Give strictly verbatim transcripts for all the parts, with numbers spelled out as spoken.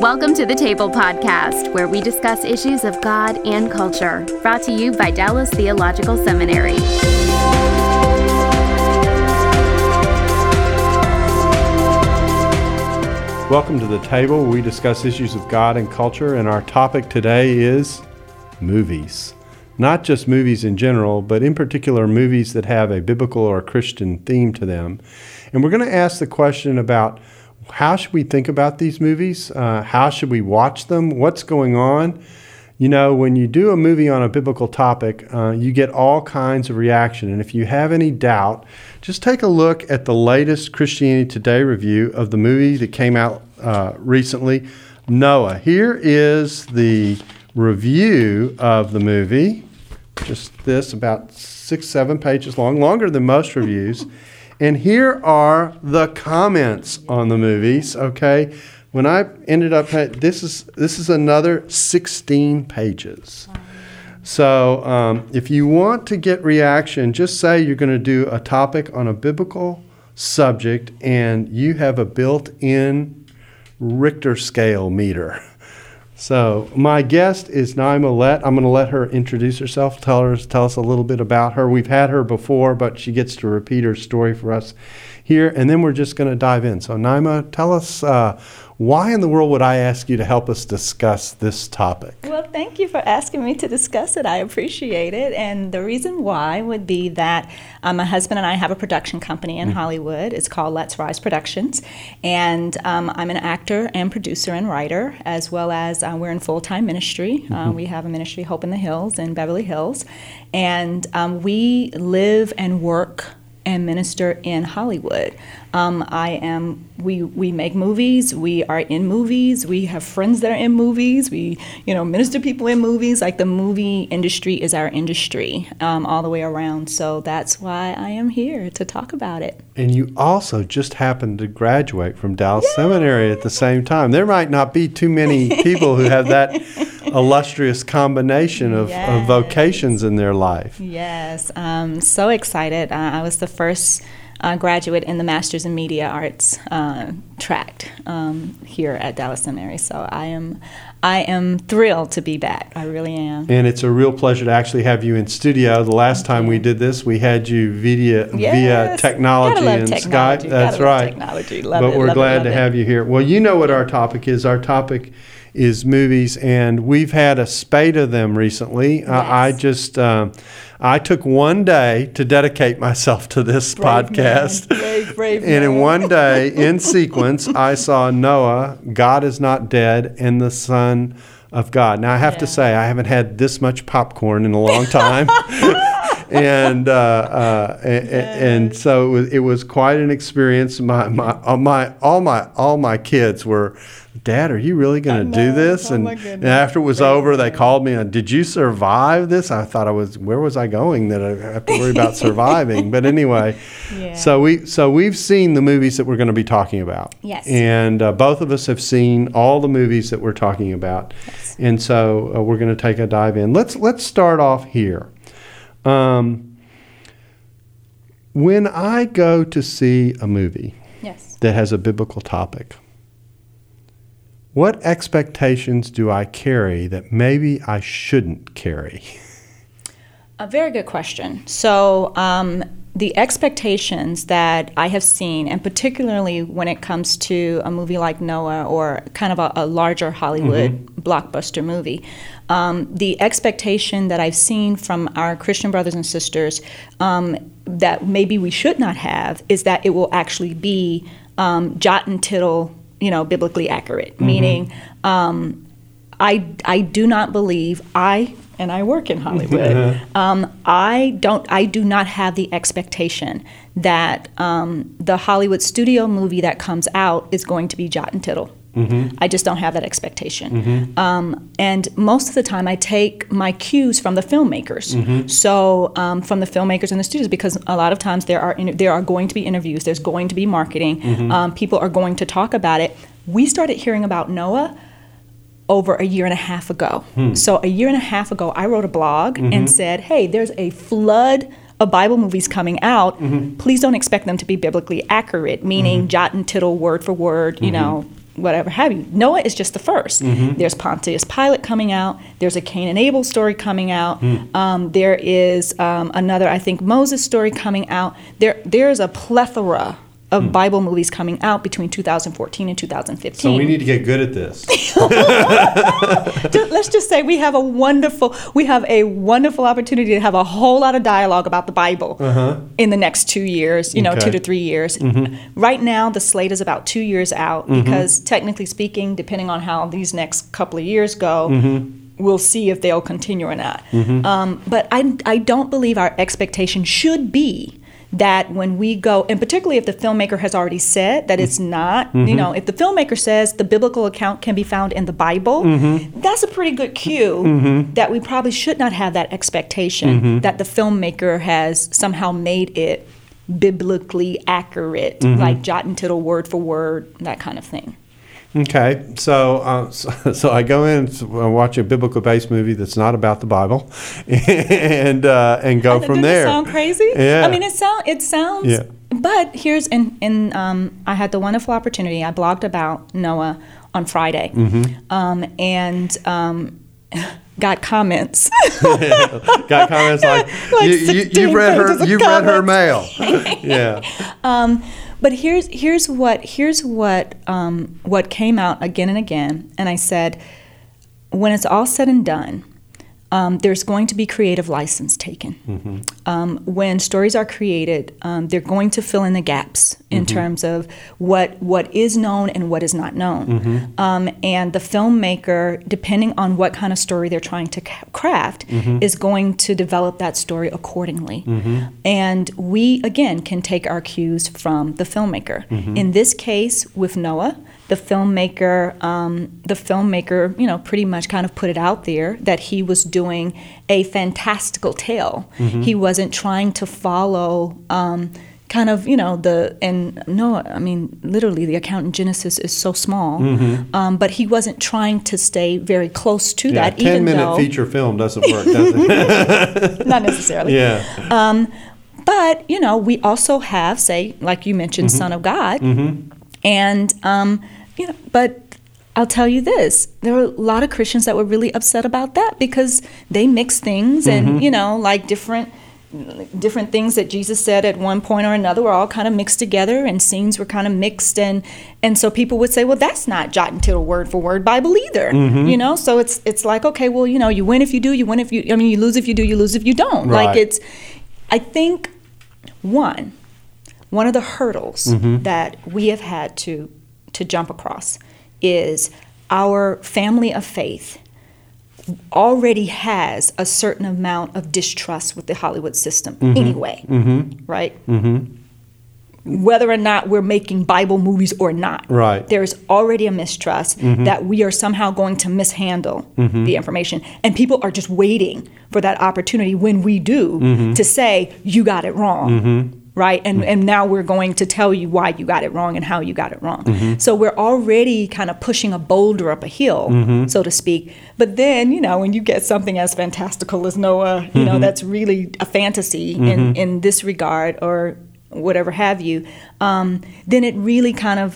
Welcome to the Table Podcast, where we discuss issues of God and culture, brought to you by Dallas Theological Seminary. Welcome to the Table, where we discuss issues of God and culture, and our topic today is movies. Not just movies in general, but in particular movies that have a biblical or Christian theme to them. And we're going to ask the question about how should we think about these movies? Uh, how should we watch them? What's going on? You know, when you do a movie on a biblical topic, uh, you get all kinds of reaction. And if you have any doubt, just take a look at the latest Christianity Today review of the movie that came out uh, recently, Noah. Here is the review of the movie. Just this, about six, seven pages long, longer than most reviews. And here are the comments on the movies, okay? When I ended up, this is this is another sixteen pages. So um, if you want to get reaction, just say you're going to do a topic on a biblical subject and you have a built-in Richter scale meter. So my guest is Naima Lett. I'm going to let her introduce herself, tell her, tell us a little bit about her. We've had her before, but she gets to repeat her story for us here, and then we're just going to dive in. So Naima, tell us uh, why in the world would I ask you to help us discuss this topic? Well, thank you for asking me to discuss it. I appreciate it. And the reason why would be that um, my husband and I have a production company in mm-hmm. Hollywood. It's called Let's Rise Productions. And um, I'm an actor and producer and writer, as well as uh, we're in full-time ministry. Mm-hmm. Uh, we have a ministry, Hope in the Hills, in Beverly Hills. And um, we live and work and minister in Hollywood. Um, I am. We we make movies. We are in movies. We have friends that are in movies. We you know minister people in movies. Like the movie industry is our industry um, all the way around. So that's why I am here to talk about it. And you also just happened to graduate from Dallas Yay! Seminary at the same time. There might not be too many people who have that illustrious combination of, yes. of vocations in their life. Yes, I'm so excited. Uh, I was the first uh, graduate in the Master's in Media Arts uh, track um, here at Dallas Seminary. So I am, I am thrilled to be back. I really am. And it's a real pleasure to actually have you in studio. The last time we did this, we had you via yes. via technology and technology. Skype. That's Gotta right. Technology. Love but it, we're love glad it, to it. have you here. Well, you know what our topic is. Our topic is movies, and we've had a spate of them recently. Yes. Uh, I just, um, I took one day to dedicate myself to this brave podcast. Man. Brave, brave and in man. one day, in sequence, I saw Noah, God is Not Dead, and the Son of God. Now, I have yeah. to say, I haven't had this much popcorn in a long time. and uh, uh, and, and so it was, it was quite an experience. My my all my all my all my kids were, Dad, are you really going to do this? Oh, and, my goodness. and after it was Great over, they man. called me and, did you survive this? I thought I was. Where was I going that I have to worry about surviving? But anyway, yeah. so we so we've seen the movies that we're going to be talking about. Yes. And uh, both of us have seen all the movies that we're talking about. Yes. And so uh, we're going to take a dive in. Let's let's start off here. Um, when I go to see a movie yes. that has a biblical topic, what expectations do I carry that maybe I shouldn't carry? A very good question. So um, the expectations that I have seen, and particularly when it comes to a movie like Noah or kind of a, a larger Hollywood mm-hmm. blockbuster movie, um, the expectation that I've seen from our Christian brothers and sisters um, that maybe we should not have is that it will actually be um, jot and tittle, you know, biblically accurate, mm-hmm. meaning um, I, I do not believe I, and I work in Hollywood, um, I don't, I do not have the expectation that um, the Hollywood studio movie that comes out is going to be jot and tittle. Mm-hmm. I just don't have that expectation. Mm-hmm. Um, and most of the time I take my cues from the filmmakers. Mm-hmm. So um, from the filmmakers and the studios, because a lot of times there are inter- there are going to be interviews, there's going to be marketing, mm-hmm. um, people are going to talk about it. We started hearing about Noah over a year and a half ago. Hmm. So a year and a half ago, I wrote a blog mm-hmm. and said, hey, there's a flood of Bible movies coming out. Mm-hmm. Please don't expect them to be biblically accurate, meaning mm-hmm. jot and tittle, word for word, you mm-hmm. know, whatever have you. Noah is just the first. Mm-hmm. There's Pontius Pilate coming out. There's a Cain and Abel story coming out. Mm. Um, there is um, another, I think, Moses story coming out. There, There's a plethora of mm. Bible movies coming out between two thousand fourteen and two thousand fifteen. So we need to get good at this. Let's just say we have a wonderful, we have a wonderful opportunity to have a whole lot of dialogue about the Bible uh-huh. in the next two years, you know, okay. two to three years. Mm-hmm. Right now, the slate is about two years out mm-hmm. because technically speaking, depending on how these next couple of years go, mm-hmm. we'll see if they'll continue or not. Mm-hmm. Um, but I, I don't believe our expectation should be that when we go, and particularly if the filmmaker has already said that it's not, mm-hmm. you know, if the filmmaker says the biblical account can be found in the Bible, mm-hmm. that's a pretty good cue mm-hmm. that we probably should not have that expectation mm-hmm. that the filmmaker has somehow made it biblically accurate, mm-hmm. like jot and tittle, word for word, that kind of thing. Okay, so, uh, so so I go in and watch a biblical-based movie that's not about the Bible, and uh, and go and from doesn't there. Doesn't it sound crazy? Yeah. I mean, it sound it sounds. Yeah. But here's in in um, I had the wonderful opportunity. I blogged about Noah on Friday, mm-hmm. um, and. Um, got comments. got comments like, like you, you, you've read her. You've read her mail. Yeah. Um, but here's here's what here's what um, what came out again and again, and I said, when it's all said and done, um, there's going to be creative license taken. Mm-hmm. Um, when stories are created, um, they're going to fill in the gaps in mm-hmm. terms of what what is known and what is not known. Mm-hmm. Um, and the filmmaker, depending on what kind of story they're trying to craft, mm-hmm. is going to develop that story accordingly. Mm-hmm. And we, again, can take our cues from the filmmaker. Mm-hmm. In this case, with Noah, the filmmaker, um, the filmmaker, you know, pretty much kind of put it out there that he was doing a fantastical tale. Mm-hmm. He wasn't trying to follow um, kind of, you know, the, and no, I mean, literally the account in Genesis is so small, mm-hmm. um, but he wasn't trying to stay very close to yeah, that. ten even minute though, feature film doesn't work, does it? Not necessarily. Yeah. Um, but, you know, we also have, say, like you mentioned, mm-hmm. Son of God. Mm-hmm. And, um, you know, but I'll tell you this, there were a lot of Christians that were really upset about that because they mix things mm-hmm. and, you know, like different different things that Jesus said at one point or another were all kind of mixed together and scenes were kind of mixed. And, and so people would say, well, that's not jot and tittle word for word Bible either, mm-hmm. you know? So it's it's like, okay, well, you know, you win if you do, you win if you, I mean, you lose if you do, you lose if you don't. Right. Like it's, I think, one, one of the hurdles mm-hmm. that we have had to to jump across is our family of faith already has a certain amount of distrust with the Hollywood system mm-hmm. anyway, mm-hmm. right? Mm-hmm. Whether or not we're making Bible movies or not, right. there's already a mistrust mm-hmm. that we are somehow going to mishandle mm-hmm. the information. And people are just waiting for that opportunity when we do mm-hmm. to say, you got it wrong. Mm-hmm. Right? And mm-hmm. and now we're going to tell you why you got it wrong and how you got it wrong. Mm-hmm. So we're already kind of pushing a boulder up a hill, mm-hmm. so to speak. But then, you know, when you get something as fantastical as Noah, you mm-hmm. know, that's really a fantasy mm-hmm. in, in this regard or whatever have you, um, then it really kind of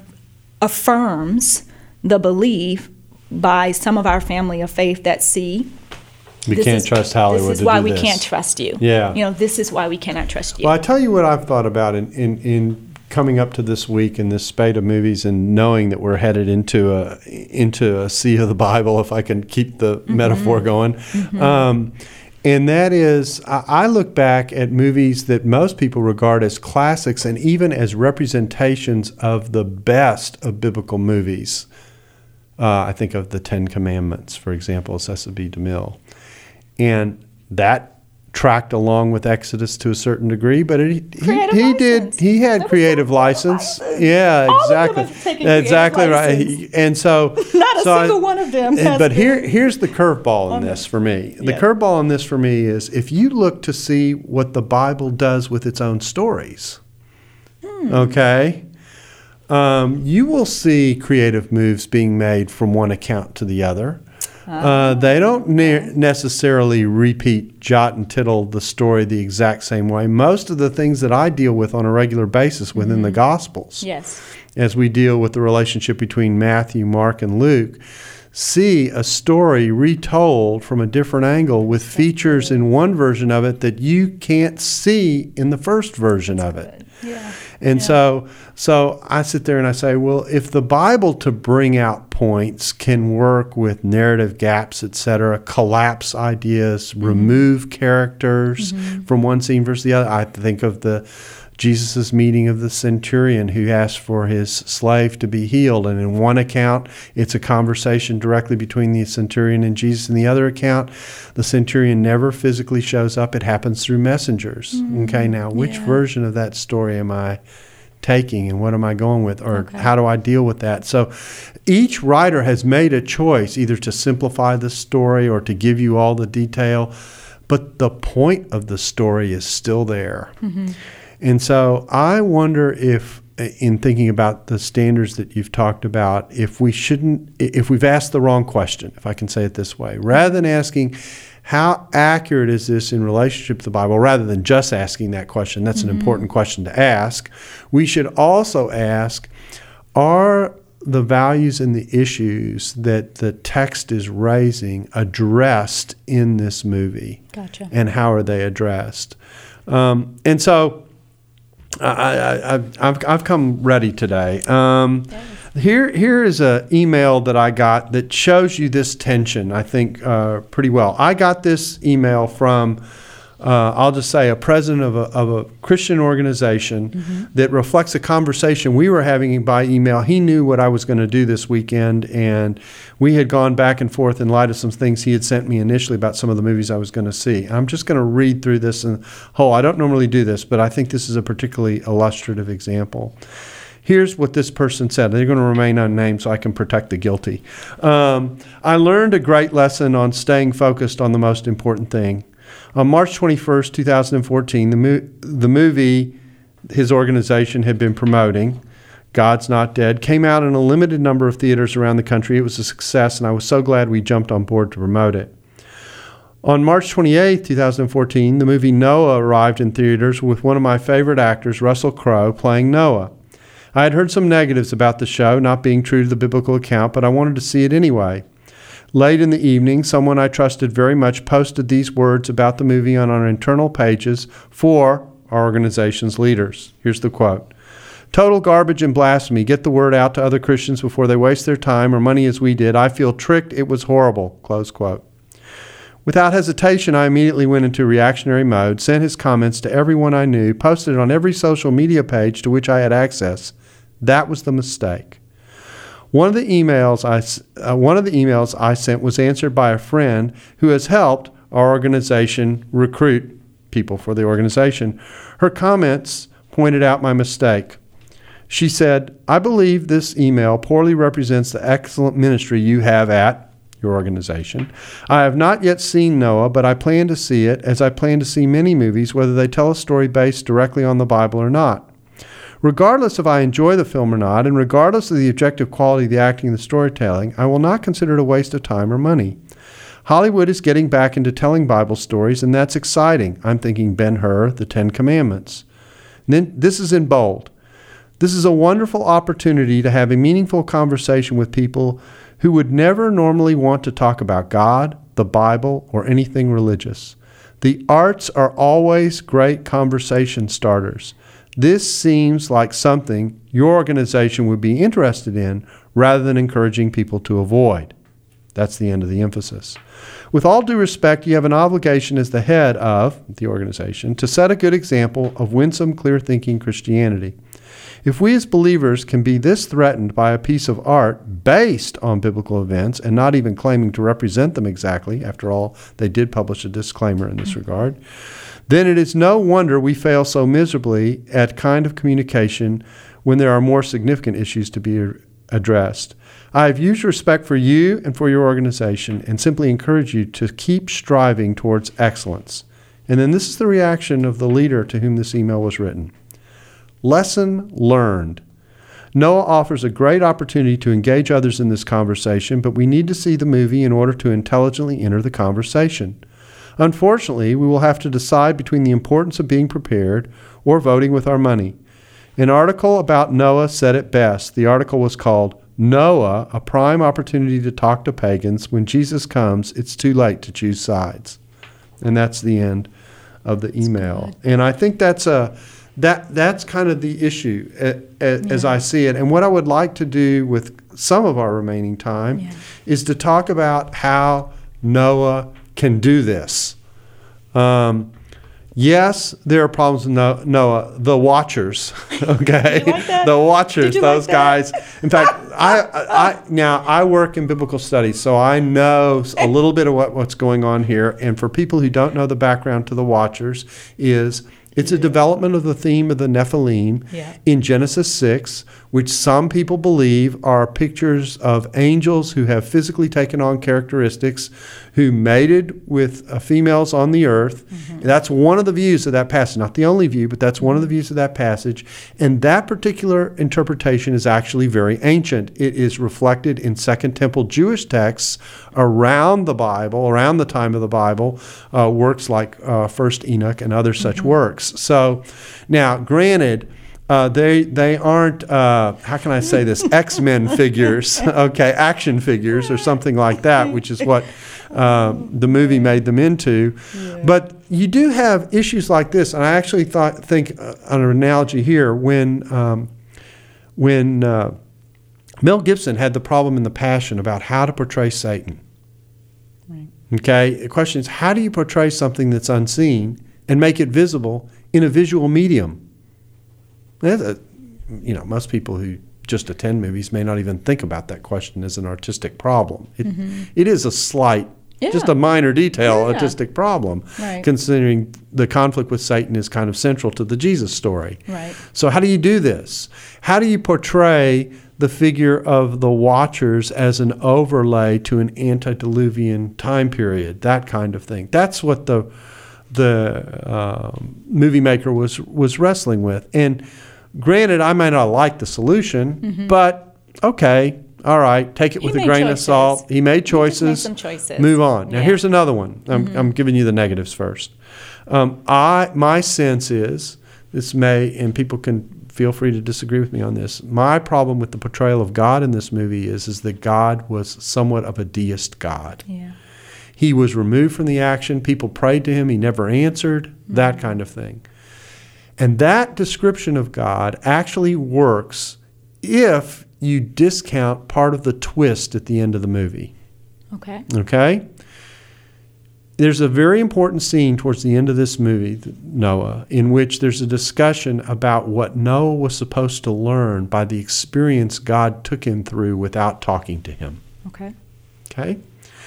affirms the belief by some of our family of faith that, see, We this can't is, trust Hollywood to do this. This is why we can't trust you. Yeah. You know, this is why we cannot trust you. Well, I tell you what I've thought about in, in, in coming up to this week in this spate of movies and knowing that we're headed into a into a sea of the Bible, if I can keep the mm-hmm. metaphor going. Mm-hmm. Um, and that is, I, I look back at movies that most people regard as classics and even as representations of the best of biblical movies. Uh, I think of the Ten Commandments, for example, Cecil B. DeMille. And that tracked along with Exodus to a certain degree, but it, he, he did he had that creative license. license. Yeah, All exactly. Of them exactly right. License. And so not a so single I, one of them has But been here here's the curveball in this for me. The yeah. curveball in this for me is if you look to see what the Bible does with its own stories. Hmm. Okay? Um, you will see creative moves being made from one account to the other. Uh, they don't ne- necessarily repeat jot and tittle the story the exact same way. Most of the things that I deal with on a regular basis within mm-hmm. the Gospels yes. as we deal with the relationship between Matthew, Mark, and Luke, see a story retold from a different angle with features in one version of it that you can't see in the first version of it. Yeah. And yeah. so so I sit there and I say, well, if the Bible to bring out points can work with narrative gaps, et cetera, collapse ideas, mm-hmm. remove characters mm-hmm. from one scene versus the other. I think of the Jesus' meeting of the centurion who asked for his slave to be healed. And in one account, it's a conversation directly between the centurion and Jesus. In the other account, the centurion never physically shows up. It happens through messengers. Mm-hmm. Okay, now which yeah. version of that story am I taking and what am I going with? Or okay. how do I deal with that? So each writer has made a choice either to simplify the story or to give you all the detail, but the point of the story is still there. Mm-hmm. And so I wonder if, in thinking about the standards that you've talked about, if we shouldn't, if we've asked the wrong question, if I can say it this way, rather than asking, how accurate is this in relationship to the Bible, rather than just asking that question, that's mm-hmm. an important question to ask, we should also ask, are the values and the issues that the text is raising addressed in this movie? Gotcha. And how are they addressed? Um, and so, I, I, I've I've come ready today. Um, here here is an email that I got that shows you this tension, I think, uh, pretty well. I got this email from, uh, I'll just say, a president of a, of a Christian organization mm-hmm. that reflects a conversation we were having by email. He knew what I was going to do this weekend, and we had gone back and forth in light of some things he had sent me initially about some of the movies I was going to see. I'm just going to read through this in whole. I don't normally do this, but I think this is a particularly illustrative example. Here's what this person said. They're going to remain unnamed so I can protect the guilty. Um, I learned a great lesson on staying focused on the most important thing. On March twenty-first, twenty fourteen, the, mo- the movie his organization had been promoting, God's Not Dead, came out in a limited number of theaters around the country. It was a success, and I was so glad we jumped on board to promote it. On March twenty-eighth, twenty fourteen, the movie Noah arrived in theaters with one of my favorite actors, Russell Crowe, playing Noah. I had heard some negatives about the show not being true to the biblical account, but I wanted to see it anyway. Late in the evening, someone I trusted very much posted these words about the movie on our internal pages for our organization's leaders. Here's the quote. Total garbage and blasphemy. Get the word out to other Christians before they waste their time or money as we did. I feel tricked. It was horrible. Close quote. Without hesitation, I immediately went into reactionary mode, sent his comments to everyone I knew, posted it on every social media page to which I had access. That was the mistake. One of the emails I, uh, one of the emails I sent was answered by a friend who has helped our organization recruit people for the organization. Her comments pointed out my mistake. She said, I believe this email poorly represents the excellent ministry you have at your organization. I have not yet seen Noah, but I plan to see it, as I plan to see many movies, whether they tell a story based directly on the Bible or not. Regardless if I enjoy the film or not, and regardless of the objective quality of the acting and the storytelling, I will not consider it a waste of time or money. Hollywood is getting back into telling Bible stories, and that's exciting. I'm thinking Ben-Hur, the Ten Commandments. And then this is in bold. This is a wonderful opportunity to have a meaningful conversation with people who would never normally want to talk about God, the Bible, or anything religious. The arts are always great conversation starters. This seems like something your organization would be interested in rather than encouraging people to avoid. That's the end of the emphasis. With all due respect, you have an obligation as the head of the organization to set a good example of winsome, clear-thinking Christianity. If we as believers can be this threatened by a piece of art based on biblical events and not even claiming to represent them exactly, after all, they did publish a disclaimer in this regard, then it is no wonder we fail so miserably at kind of communication when there are more significant issues to be addressed. I have huge respect for you and for your organization and simply encourage you to keep striving towards excellence. And then this is the reaction of the leader to whom this email was written. Lesson learned. Noah offers a great opportunity to engage others in this conversation, but we need to see the movie in order to intelligently enter the conversation. Unfortunately, we will have to decide between the importance of being prepared or voting with our money. An article about Noah said it best. The article was called Noah, a prime opportunity to talk to pagans. When Jesus comes, it's too late to choose sides. And that's the end of the that's email. Good. And I think that's a that that's kind of the issue a, a, yeah. as I see it. And what I would like to do with some of our remaining time yeah. is to talk about how Noah can do this. Um, Yes, there are problems with Noah. The Watchers, okay, like the Watchers, those like guys. In fact, I, I now I work in biblical studies, so I know a little bit of what, what's going on here. And for people who don't know the background to the Watchers, is it's a development of the theme of the Nephilim yeah. in Genesis six, which some people believe are pictures of angels who have physically taken on characteristics, who mated with uh, females on the earth. Mm-hmm. That's one of the views of that passage. Not the only view, but that's one of the views of that passage. And that particular interpretation is actually very ancient. It is reflected in Second Temple Jewish texts around the Bible, around the time of the Bible, uh, works like uh, First Enoch and other such mm-hmm. works. So now, granted, Uh, they they aren't, uh, how can I say this, X-Men figures, okay, action figures or something like that, which is what uh, the movie made them into. Yeah. But you do have issues like this, and I actually thought think uh, an analogy here when um, when uh, Mel Gibson had the problem in The Passion about how to portray Satan. Right. Okay, the question is, how do you portray something that's unseen and make it visible in a visual medium? A, you know, most people who just attend movies may not even think about that question as an artistic problem. It, mm-hmm. it is a slight, yeah. just a minor detail yeah. artistic problem, right. considering the conflict with Satan is kind of central to the Jesus story. Right. So how do you do this? How do you portray the figure of the Watchers as an overlay to an antediluvian time period, that kind of thing? That's what the the uh, movie maker was was wrestling with. And granted, I may not like the solution, mm-hmm. but okay, all right, take it he with a grain choices. of salt. He made choices. He just made some choices. Move on. Now, yeah. here's another one. I'm, mm-hmm. I'm giving you the negatives first. Um, I my sense is, this may, and people can feel free to disagree with me on this, my problem with the portrayal of God in this movie is, is that God was somewhat of a deist God. Yeah. He was removed from the action. People prayed to him. He never answered, mm-hmm. that kind of thing. And that description of God actually works if you discount part of the twist at the end of the movie. Okay. Okay? There's a very important scene towards the end of this movie, Noah, in which there's a discussion about what Noah was supposed to learn by the experience God took him through without talking to him. Okay. Okay?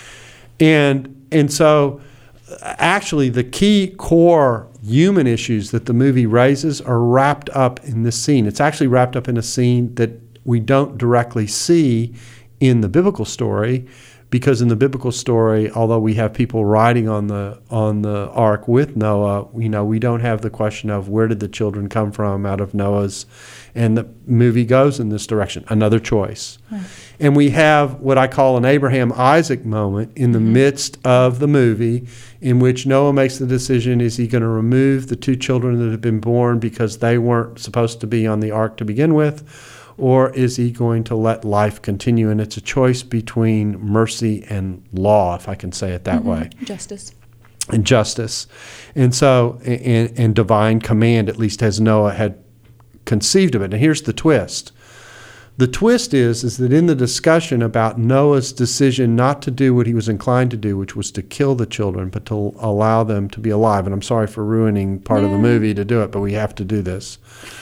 And and so actually the key core human issues that the movie raises are wrapped up in this scene. It's actually wrapped up in a scene that we don't directly see in the biblical story, because in the biblical story, although we have people riding on the on the ark with Noah, you know, we don't have the question of where did the children come from out of Noah's, and the movie goes in this direction, another choice. Right. And we have what I call an Abraham-Isaac moment in the mm-hmm. midst of the movie, in which Noah makes the decision, is he going to remove the two children that have been born because they weren't supposed to be on the ark to begin with, or is he going to let life continue? And it's a choice between mercy and law, if I can say it that mm-hmm. way. Justice. And justice. And so, and, and divine command, at least as Noah had conceived of it. And here's the twist. The twist is, is that in the discussion about Noah's decision not to do what he was inclined to do, which was to kill the children, but to allow them to be alive. And I'm sorry for ruining part yeah. of the movie to do it, but we have to do this.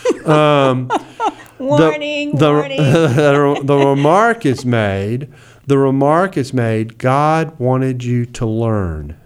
Um, warning, the, the, warning. the, the remark is made, the remark is made, God wanted you to learn.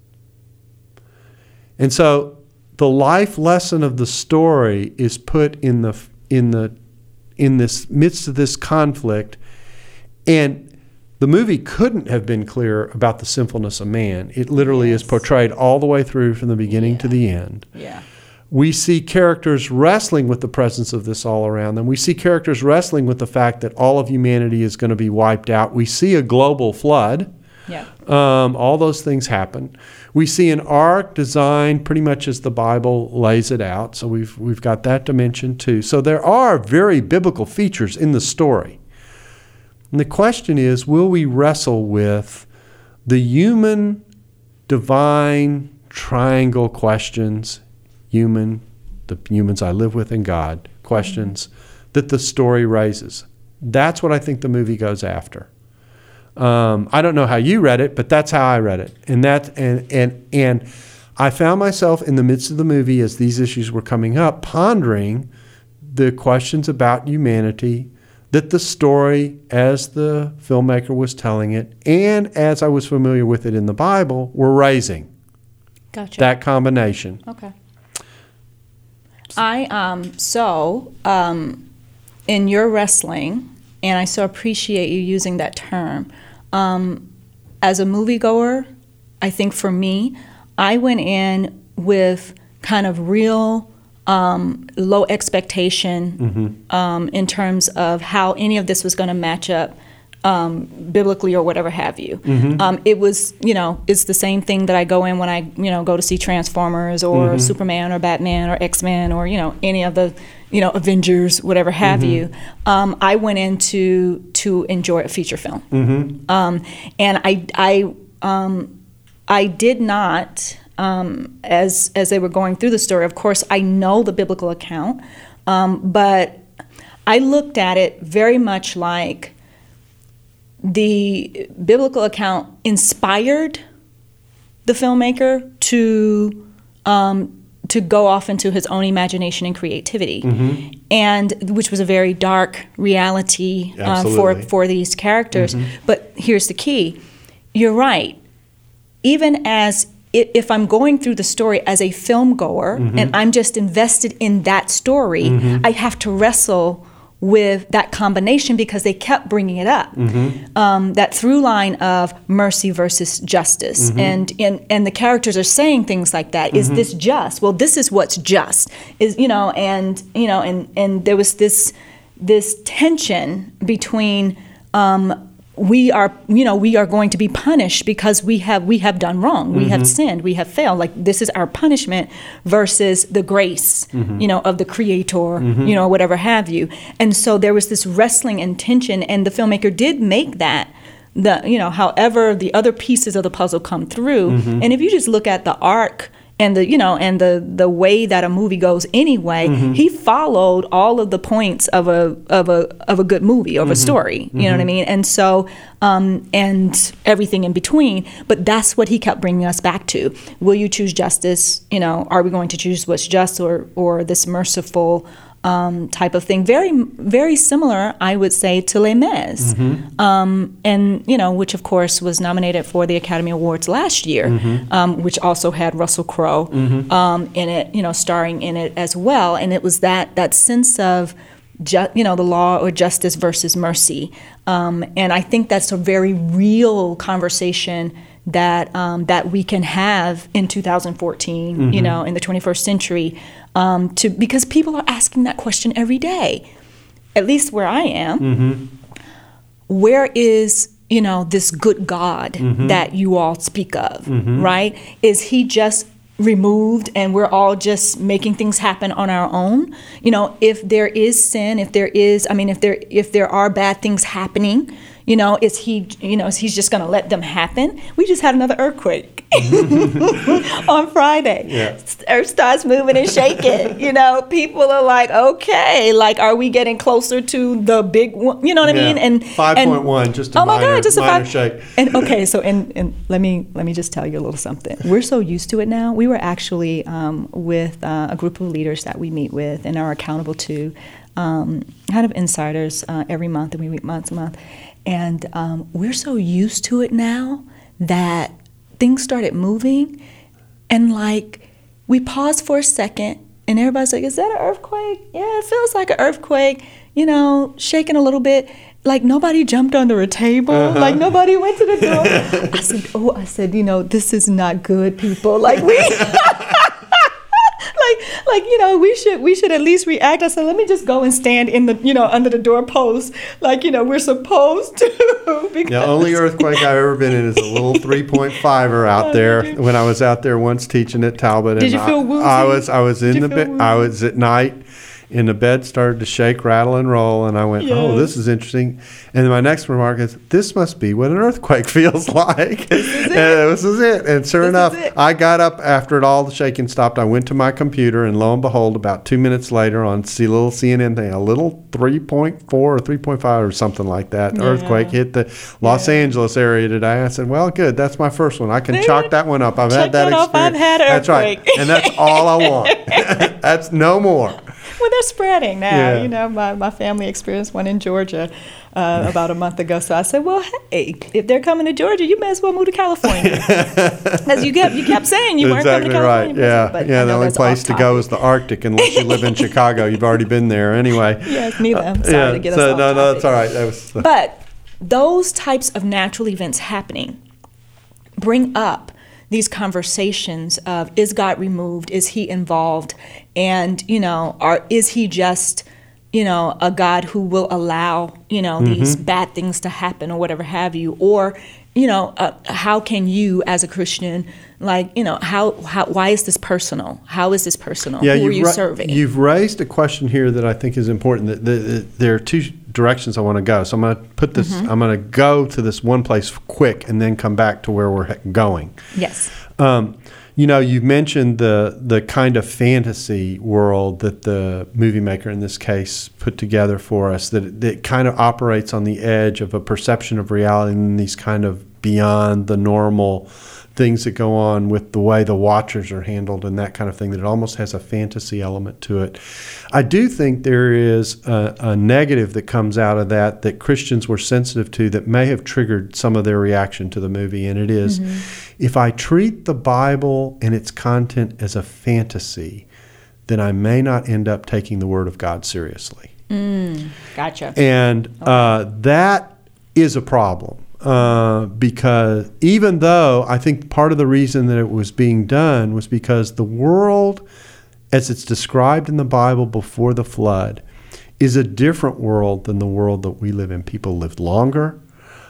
And so the life lesson of the story is put in the in the in this midst of this conflict, and the movie couldn't have been clearer about the sinfulness of man. It literally yes. is portrayed all the way through from the beginning yeah. to the end. Yeah. We see characters wrestling with the presence of this all around them. We see characters wrestling with the fact that all of humanity is going to be wiped out. We see a global flood. Yeah. Um, all those things happen. We see an ark designed pretty much as the Bible lays it out. So we've we've got that dimension too. So there are very biblical features in the story. And the question is, will we wrestle with the human, divine triangle questions, human, the humans I live with, and God questions mm-hmm. that the story raises? That's what I think the movie goes after. Um, I don't know how you read it, but that's how I read it. And that and and and I found myself in the midst of the movie as these issues were coming up, pondering the questions about humanity that the story, as the filmmaker was telling it, and as I was familiar with it in the Bible, were raising. Gotcha. That combination. Okay. I um so um in your wrestling, and I so appreciate you using that term. Um, as a moviegoer, I think for me, I went in with kind of real um, low expectation mm-hmm. um, in terms of how any of this was going to match up um, biblically or whatever have you. Mm-hmm. Um, it was, you know, it's the same thing that I go in when I, you know, go to see Transformers or mm-hmm. Superman or Batman or X-Men or, you know, any of the, you know, Avengers, whatever have mm-hmm. you. Um, I went in to, to enjoy a feature film. Mm-hmm. Um, and I, I, um, I did not, um, as, as they were going through the story, of course, I know the biblical account, um, but I looked at it very much like the biblical account inspired the filmmaker to um, to go off into his own imagination and creativity, mm-hmm. and which was a very dark reality um, for for these characters. Mm-hmm. But here's the key: you're right. Even as if I'm going through the story as a film goer mm-hmm. and I'm just invested in that story, mm-hmm. I have to wrestle with that combination because they kept bringing it up. Mm-hmm. Um, that through line of mercy versus justice. Mm-hmm. And, and and the characters are saying things like that. Mm-hmm. Is this just? Well, this is what's just. Is you know, and you know, and, and there was this this tension between um, we are, you know, we are going to be punished because we have we have done wrong, we mm-hmm. have sinned, we have failed. Like this is our punishment versus the grace, mm-hmm. you know, of the Creator, mm-hmm. you know, whatever have you. And so there was this wrestling and tension, and the filmmaker did make that. The you know, however, the other pieces of the puzzle come through, mm-hmm. and if you just look at the arc. And the you know and the, the way that a movie goes anyway, mm-hmm. he followed all of the points of a of a of a good movie, of mm-hmm. a story. You mm-hmm. know what I mean? And so um, and everything in between. But that's what he kept bringing us back to. Will you choose justice? You know, are we going to choose what's just or or this merciful um, type of thing? Very very similar, I would say, to Les Mis, mm-hmm. um, and you know, which of course was nominated for the Academy Awards last year, mm-hmm. um, which also had Russell Crowe mm-hmm. um, in it, you know, starring in it as well. And it was that that sense of, ju- you know, the law or justice versus mercy, um, and I think that's a very real conversation that um, that we can have in two thousand fourteen, mm-hmm. you know, in the twenty-first century, um, to because people are asking that question every day, at least where I am. Mm-hmm. Where is, you know, this good God mm-hmm. that you all speak of, mm-hmm. right? Is he just removed and we're all just making things happen on our own? You know, if there is sin, if there is, I mean, if there if there are bad things happening, you know, is he, you know, is he just going to let them happen? We just had another earthquake on Friday. Yeah. Earth starts moving and shaking. You know, people are like, okay, like, are we getting closer to the big one? You know what yeah. I mean? And five point one, just a oh minor, my God, just a minor five, shake. And okay, so and and let me let me just tell you a little something. We're so used to it now. We were actually um, with uh, a group of leaders that we meet with and are accountable to, um, kind of insiders uh, every month, and we meet once a month. And um, we're so used to it now that things started moving, and like we paused for a second, and everybody's like, "Is that an earthquake?" Yeah, it feels like an earthquake. You know, shaking a little bit. Like nobody jumped under a table. Uh-huh. Like nobody went to the door. I said, "Oh, I said, you know, this is not good, people. Like we." Like, like, you know, we should we should at least react. I said, let me just go and stand in the, you know, under the doorpost, like, you know, we're supposed to. Because, the only earthquake I've ever been in is a little three point five-er out Oh, there. did you? When I was out there once teaching at Talbot, Did and you feel I, woozy? I was I was Did in you the feel bed. I woozy? was at night. And the bed started to shake, rattle, and roll, and I went, "Oh, Yes. this is interesting." And then my next remark is, "This must be what an earthquake feels like." This is it. And this is it. And sure This is enough, it. I got up after it all the shaking stopped. I went to my computer, and lo and behold, about two minutes later, on a little C N N thing, a little three point four or three point five or something like that Yeah. earthquake hit the Los Yeah. Angeles area today. I said, "Well, good. That's my first one. I can See? chalk that one up. I've Check had that that off. I've experience. had an That's right, earthquake. and that's all I want. That's no more." Well, they're spreading now. Yeah. You know, my, my family experienced one in Georgia uh, about a month ago. So I said, well, hey, if they're coming to Georgia, you may as well move to California. Because you kept, you kept saying you weren't Exactly coming to right. California. Yeah, But yeah. I The know only that's place off to go topic. is the Arctic, unless you live in Chicago. You've already been there anyway. Yes, neither. I'm sorry yeah. to get so us off no, no, topic. that's all right. That was. But those types of natural events happening bring up these conversations of, is God removed? Is he involved? And, you know, or is he just, you know, a God who will allow, you know, these bad things to happen or whatever have you? Or, you know, uh, how can you as a Christian, like, you know, how, how why is this personal? How is this personal? Yeah, Who are you've you ra- serving? You've raised a question here that I think is important. That, that, that there are two directions I want to go. So I'm going to put this. Mm-hmm. I'm going to go to this one place quick, and then come back to where we're he- going. Yes. Um, you know, you mentioned the the kind of fantasy world that the movie maker in this case put together for us, that that kind of operates on the edge of a perception of reality and these kind of beyond the normal things that go on with the way the watchers are handled and that kind of thing, that it almost has a fantasy element to it. I do think there is a, a negative that comes out of that that Christians were sensitive to that may have triggered some of their reaction to the movie, and it is, mm-hmm. if I treat the Bible and its content as a fantasy, then I may not end up taking the Word of God seriously. Mm, gotcha. And uh, that is a problem. Uh, because even though I think part of the reason that it was being done was because the world, as it's described in the Bible before the flood, is a different world than the world that we live in. People lived longer.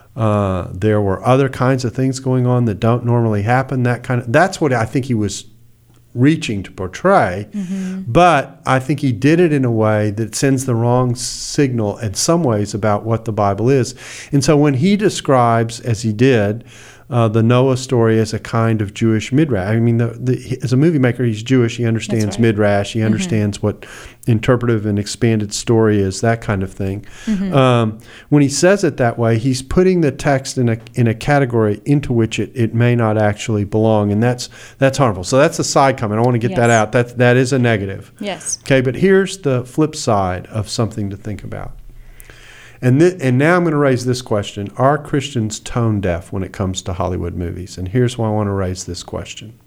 Uh, there were other kinds of things going on that don't normally happen. That kind of that's what I think he was reaching to portray. Mm-hmm. But I think he did it in a way that sends the wrong signal in some ways about what the Bible is. And so when he describes, as he did, uh, the Noah story as a kind of Jewish midrash. I mean, the, the, as a movie maker, he's Jewish. He understands right. midrash. He understands mm-hmm. what interpretive and expanded story is, that kind of thing. Mm-hmm. Um, when he says it that way, he's putting the text in a in a category into which it, it may not actually belong, and that's that's harmful. So that's a side comment. I want to get yes. that out. That that is a negative. Yes. Okay, but here's the flip side of something to think about. And th- and now I'm going to raise this question. Are Christians tone deaf when it comes to Hollywood movies? And here's why I want to raise this question.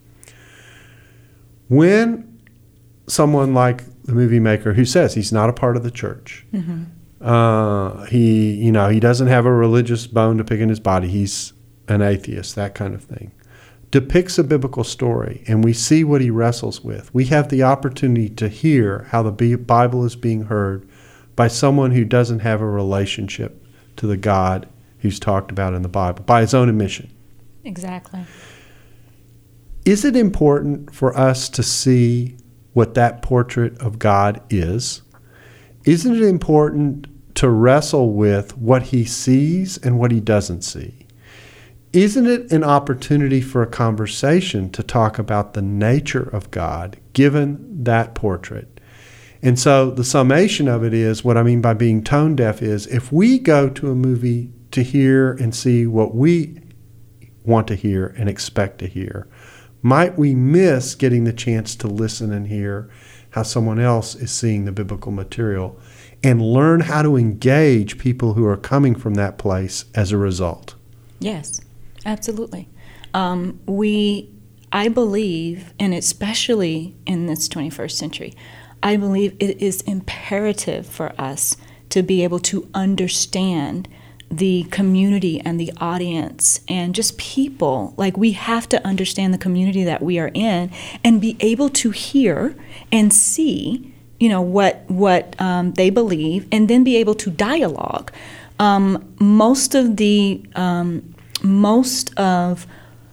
When someone like the movie maker who says he's not a part of the church, mm-hmm. uh, he you know he doesn't have a religious bone to pick in his body, he's an atheist, that kind of thing, depicts a biblical story, and we see what he wrestles with. We have the opportunity to hear how the Bible is being heard by someone who doesn't have a relationship to the God who's talked about in the Bible, by his own admission. Exactly. Is it important for us to see what that portrait of God is? Isn't it important to wrestle with what he sees and what he doesn't see? Isn't it an opportunity for a conversation to talk about the nature of God given that portrait? And so the summation of it is, what I mean by being tone deaf is, if we go to a movie to hear and see what we want to hear and expect to hear, might we miss getting the chance to listen and hear how someone else is seeing the biblical material and learn how to engage people who are coming from that place as a result? Yes, absolutely. Um, we, I believe, and especially in this twenty-first century, I believe it is imperative for us to be able to understand the community and the audience and just people. Like, we have to understand the community that we are in and be able to hear and see, you know, what what um, they believe, and then be able to dialogue. Um, most of the um, most of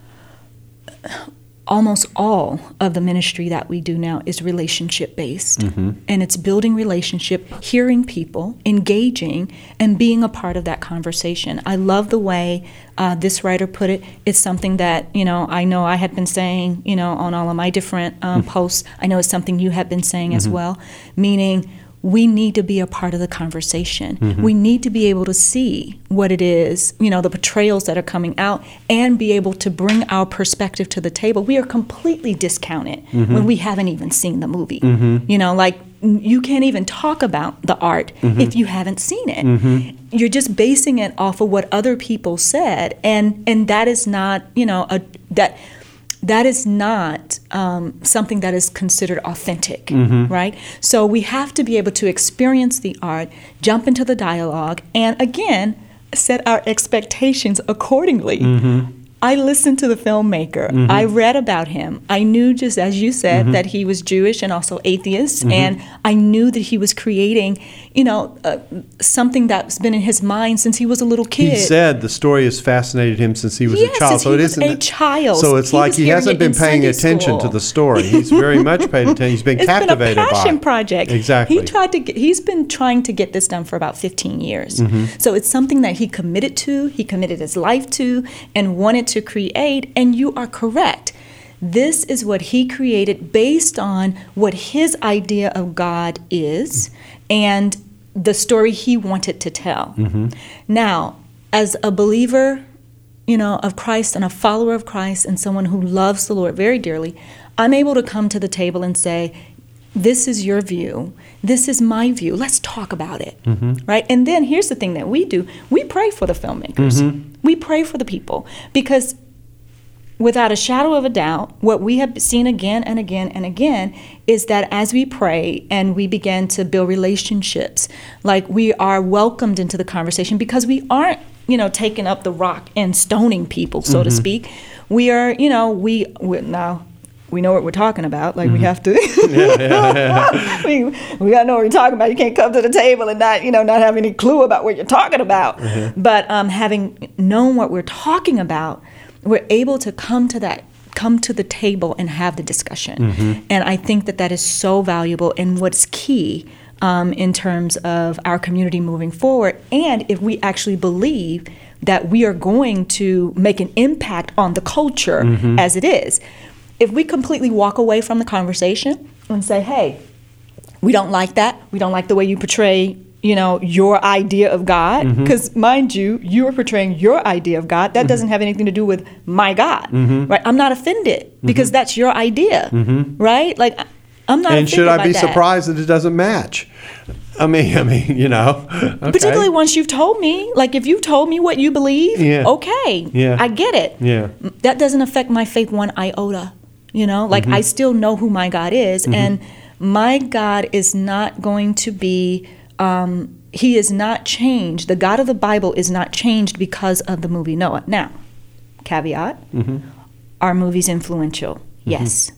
almost all of the ministry that we do now is relationship based. Mm-hmm. And it's building relationship, hearing people, engaging, and being a part of that conversation. I love the way uh, this writer put it. It's something that, you know, I know I had been saying, you know, on all of my different um, mm-hmm. posts. I know it's something you have been saying mm-hmm. as well, meaning we need to be a part of the conversation. Mm-hmm. We need to be able to see what it is, you know, the portrayals that are coming out, and be able to bring our perspective to the table. We are completely discounted mm-hmm. when we haven't even seen the movie. Mm-hmm. You know, like, you can't even talk about the art mm-hmm. if you haven't seen it. Mm-hmm. You're just basing it off of what other people said, and and that is not, you know, a that. That is not um, something that is considered authentic, mm-hmm. right? So we have to be able to experience the art, jump into the dialogue, and again, set our expectations accordingly. Mm-hmm. I listened to the filmmaker. Mm-hmm. I read about him. I knew, just as you said, mm-hmm. that he was Jewish and also atheist, mm-hmm. and I knew that he was creating, you know, uh, something that's been in his mind since he was a little kid. He said the story has fascinated him since he was yes, a child. So he it was isn't a child. So it's he like he hasn't been paying Sunday attention school. to the story. He's very much paid attention. He's been it's captivated by it. It's been a passion project. Exactly. He tried to. Get, he's been trying to get this done for about fifteen years. Mm-hmm. So it's something that he committed to. He committed his life to, and wanted to create. And you are correct. This is what he created based on what his idea of God is and the story he wanted to tell. Mm-hmm. Now, as a believer, you know, of Christ and a follower of Christ and someone who loves the Lord very dearly, I'm able to come to the table and say, this is your view. This is my view. Let's talk about it, mm-hmm. right? And then here's the thing that we do. We pray for the filmmakers. Mm-hmm. We pray for the people, because without a shadow of a doubt, what we have seen again and again and again is that as we pray and we begin to build relationships, like, we are welcomed into the conversation, because we aren't, you know, taking up the rock and stoning people, so mm-hmm. to speak. We are, you know, we, we now we know what we're talking about. Like, mm-hmm. we have to, yeah, yeah, yeah. we, we got to know what we're talking about. You can't come to the table and not, you know, not have any clue about what you're talking about. Mm-hmm. But um, having known what we're talking about, we're able to come to that, come to the table and have the discussion. Mm-hmm. And I think that that is so valuable, and what's key um, in terms of our community moving forward. And if we actually believe that we are going to make an impact on the culture mm-hmm. as it is, if we completely walk away from the conversation and say, hey, we don't like that, we don't like the way you portray, you know, your idea of God, because mm-hmm. mind you, you are portraying your idea of God. That mm-hmm. doesn't have anything to do with my God, mm-hmm. right? I'm not offended because mm-hmm. that's your idea, mm-hmm. right? Like, I'm not. And should I be that. surprised that it doesn't match? I mean, I mean, you know, okay. Particularly once you've told me, like, if you've told me what you believe, yeah. okay, yeah. I get it. Yeah, that doesn't affect my faith one iota. You know, like mm-hmm. I still know who my God is, mm-hmm. and my God is not going to be. Um, he is not changed. The God of the Bible is not changed because of the movie Noah. Now, caveat, mm-hmm. are movies influential? Mm-hmm. Yes.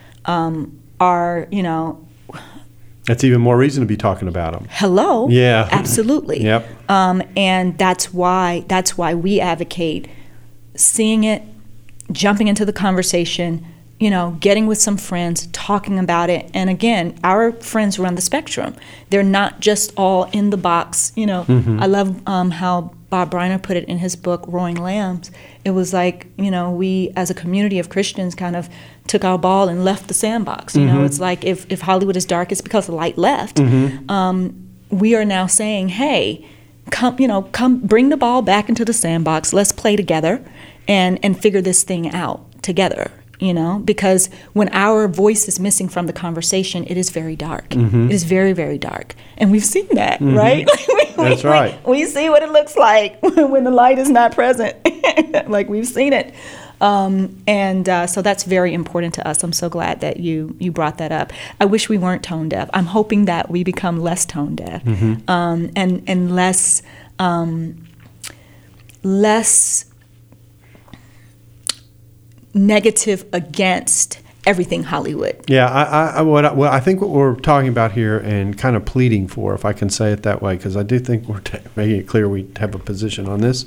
Um, are, you know... That's even more reason to be talking about them. Hello? Yeah. Absolutely. Yep. Um, and that's why, that's why we advocate seeing it, jumping into the conversation, you know, getting with some friends, talking about it. And again, our friends run the spectrum. They're not just all in the box. You know, mm-hmm. I love um, how Bob Briner put it in his book, Roaring Lambs. It was like, you know, we as a community of Christians kind of took our ball and left the sandbox. You mm-hmm. know, it's like if, if Hollywood is dark, it's because the light left. Mm-hmm. Um, we are now saying, hey, come, you know, come bring the ball back into the sandbox. Let's play together and, and figure this thing out together. You know, because when our voice is missing from the conversation, it is very dark. Mm-hmm. It is very, very dark. And we've seen that, mm-hmm. right? we, That's we, right. We, we see what it looks like when the light is not present. Like, we've seen it. Um, and uh, so that's very important to us. I'm so glad that you, you brought that up. I wish we weren't tone deaf. I'm hoping that we become less tone deaf mm-hmm. um, and, and less... Um, less negative against everything Hollywood. Yeah, I, I, what I, well, I think what we're talking about here and kind of pleading for, if I can say it that way, because I do think we're t- making it clear we have a position on this,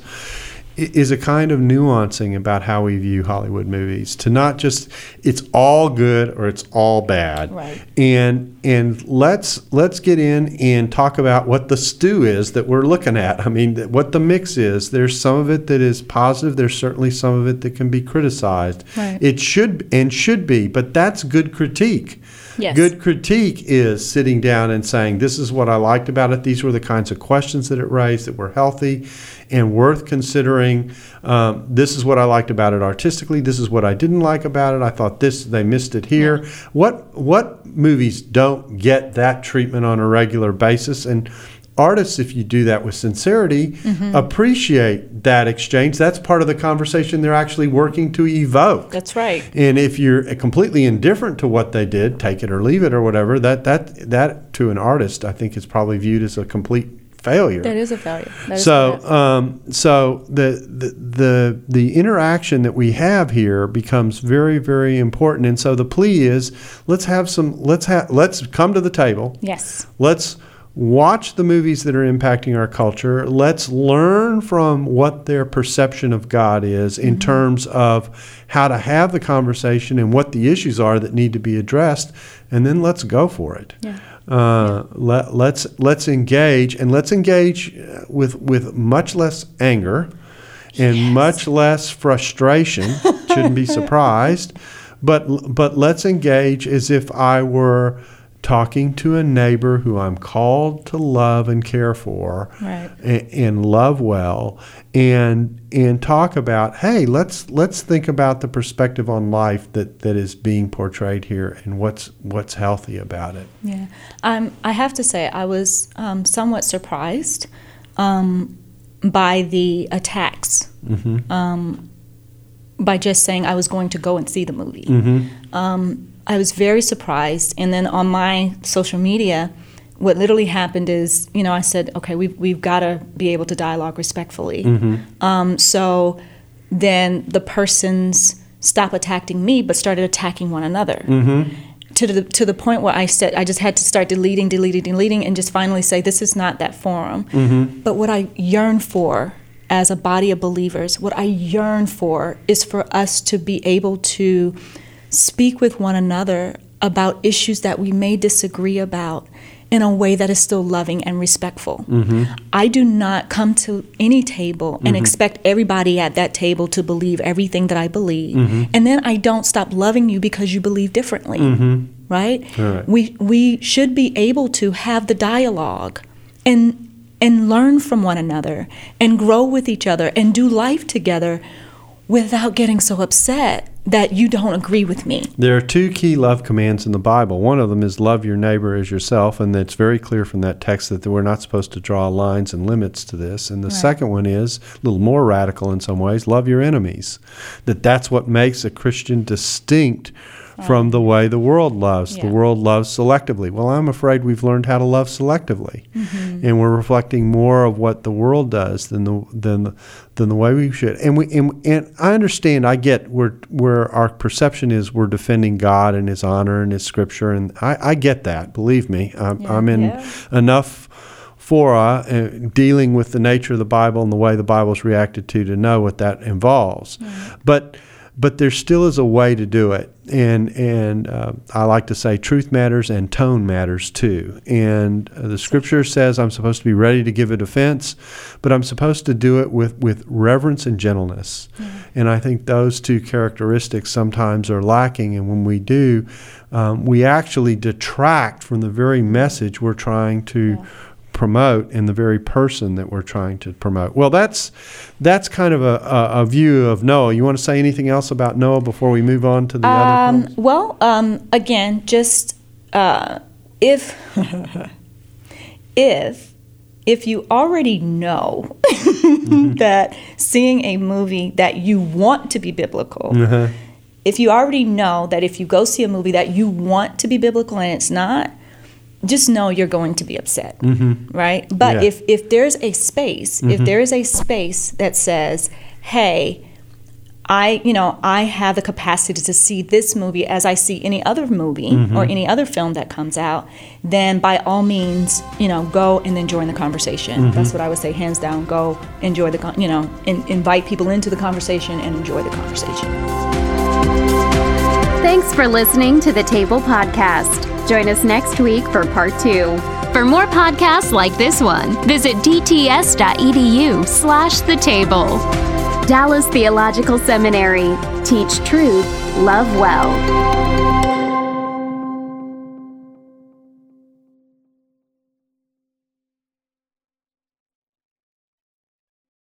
is a kind of nuancing about how we view Hollywood movies, to not just it's all good or it's all bad. Right. And and let's let's get in and talk about what the stew is that we're looking at. I mean, what the mix is. There's some of it that is positive. There's certainly some of it that can be criticized. Right. It should and should be, but that's good critique. Yes. Good critique is sitting down and saying, this is what I liked about it. These were the kinds of questions that it raised that were healthy and worth considering. Um, this is what I liked about it artistically. This is what I didn't like about it. I thought this, they missed it here. Yeah. What, what movies don't get that treatment on a regular basis? And artists, if you do that with sincerity, mm-hmm. appreciate that exchange. That's part of the conversation they're actually working to evoke. That's right. And if you're completely indifferent to what they did, take it or leave it or whatever, that that that to an artist, I think, is probably viewed as a complete failure. That is a failure. That so, is um, so the, the the the interaction that we have here becomes very, very important. And so the plea is, let's have some. Let's have. Let's come to the table. Yes. Let's watch the movies that are impacting our culture. Let's learn from what their perception of God is in mm-hmm. terms of how to have the conversation and what the issues are that need to be addressed, and then let's go for it. Yeah. Uh, yeah. let, let's let's engage, and let's engage with with much less anger and yes. much less frustration. Shouldn't be surprised, but but let's engage as if I were talking to a neighbor who I'm called to love and care for, right. and, and love well, and and talk about, hey, let's let's think about the perspective on life that, that is being portrayed here and what's what's healthy about it. Yeah, um, I have to say I was um, somewhat surprised um, by the attacks. Mm-hmm. Um, by just saying I was going to go and see the movie. Mm-hmm. Um, I was very surprised. And then on my social media, what literally happened is, you know, I said, okay, we've, we've got to be able to dialogue respectfully. Mm-hmm. Um, so then the persons stopped attacking me, but started attacking one another. Mm-hmm. To the to the point where I said I just had to start deleting, deleting, deleting, and just finally say, this is not that forum. Mm-hmm. But what I yearn for as a body of believers, what I yearn for is for us to be able to speak with one another about issues that we may disagree about in a way that is still loving and respectful. Mm-hmm. I do not come to any table and mm-hmm. expect everybody at that table to believe everything that I believe. Mm-hmm. And then I don't stop loving you because you believe differently, mm-hmm. right? right? We we should be able to have the dialogue and and learn from one another and grow with each other and do life together without getting so upset that you don't agree with me. There are two key love commands in the Bible. One of them is love your neighbor as yourself, and it's very clear from that text that we're not supposed to draw lines and limits to this. And the right. second one is a little more radical in some ways, love your enemies. That that's what makes a Christian distinct from the way the world loves. Yeah. The world loves selectively. Well, I'm afraid we've learned how to love selectively, mm-hmm. and we're reflecting more of what the world does than the than the, than the way we should. And we and, and I understand. I get where where our perception is we're defending God and His honor and His Scripture, and I, I get that. Believe me, I'm, yeah, I'm in yeah. enough fora uh, dealing with the nature of the Bible and the way the Bible's reacted to to know what that involves, mm-hmm. but. But there still is a way to do it, and and uh, I like to say truth matters and tone matters too. And uh, the Scripture says I'm supposed to be ready to give a defense, but I'm supposed to do it with, with reverence and gentleness. Mm-hmm. And I think those two characteristics sometimes are lacking, and when we do, um, we actually detract from the very message we're trying to yeah. promote and the very person that we're trying to promote. Well, that's that's kind of a, a, a view of Noah. You want to say anything else about Noah before we move on to the um, other films? Well, um, again, just uh, if if if you already know mm-hmm. that seeing a movie that you want to be biblical, uh-huh. if you already know that if you go see a movie that you want to be biblical and it's not, just know you're going to be upset, Mm-hmm. right? But Yeah. if if there's a space, Mm-hmm. if there is a space that says, "Hey, I, you know, I have the capacity to see this movie as I see any other movie Mm-hmm. or any other film that comes out," then by all means, you know, go and then join the conversation. Mm-hmm. That's what I would say, hands down. Go enjoy the, con- you know, in, invite people into the conversation and enjoy the conversation. Thanks for listening to the Table Podcast. Join us next week for part two. For more podcasts like this one, visit dts.edu slash the table. Dallas Theological Seminary. Teach truth, love well.